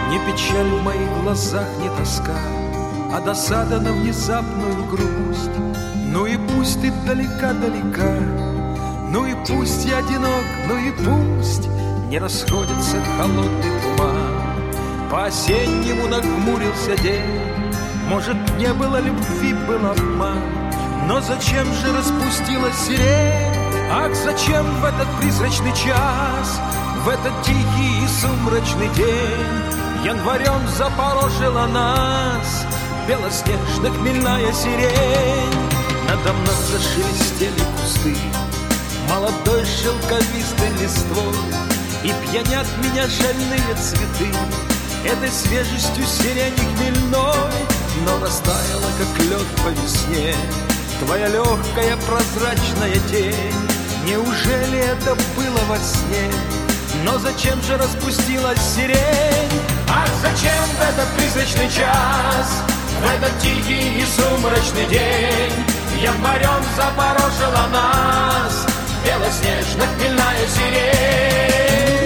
Не печаль в моих глазах, не тоска, а досада на внезапную грусть. Ну и пусть ты далека-далека, ну и пусть я одинок, ну и пусть не расходится холодный туман. По-осеннему нахмурился день, может, не было любви, был обман. Но зачем же распустилась сирень? Ах, зачем в этот призрачный час, в этот тихий и сумрачный день январем запорожила нас белоснежно-хмельная сирень? Надо мной зашелестели кусты молодой шелковистой листвой, и пьянят меня шальные цветы этой свежестью сирени хмельной. Но растаяла, как лед по весне, твоя легкая прозрачная тень. Неужели это было во сне? Но зачем же распустилась сирень? Ах, зачем в этот призрачный час, в этот тихий и сумрачный день январем запорожила нас белоснежно-хмельная сирень?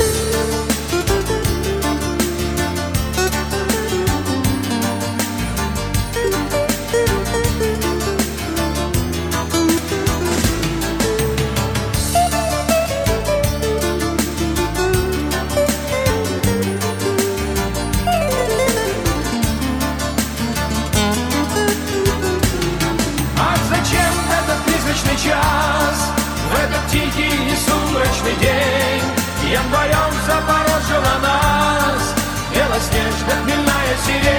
Час, в этот тихий и сумрачный день январем запорожила нас белоснежно-хмельная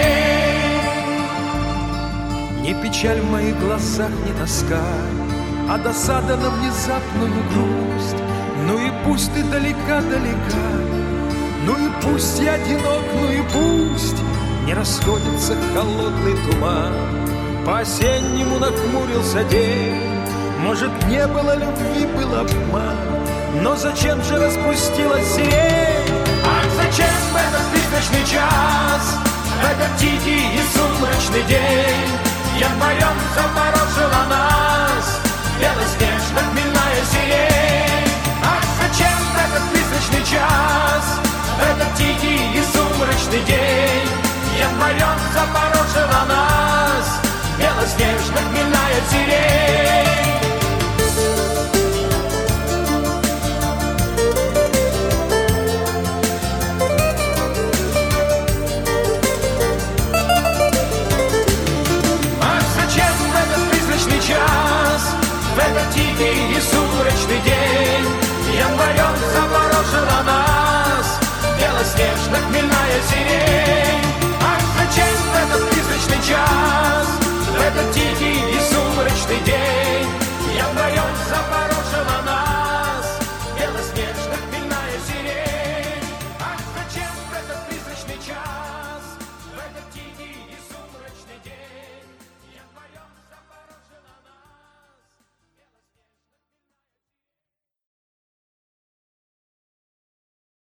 сирень. Не печаль в моих глазах, не тоска, а досада на внезапную грусть. Ну и пусть ты далека-далека, ну и пусть я одинок, ну и пусть не расходится холодный туман. По-осеннему нахмурился день, может, не было любви, был обман. Но зачем же распустилась сирень? Ах, зачем в этот призрачный час, в этот тихий и сумрачный день январем запорожила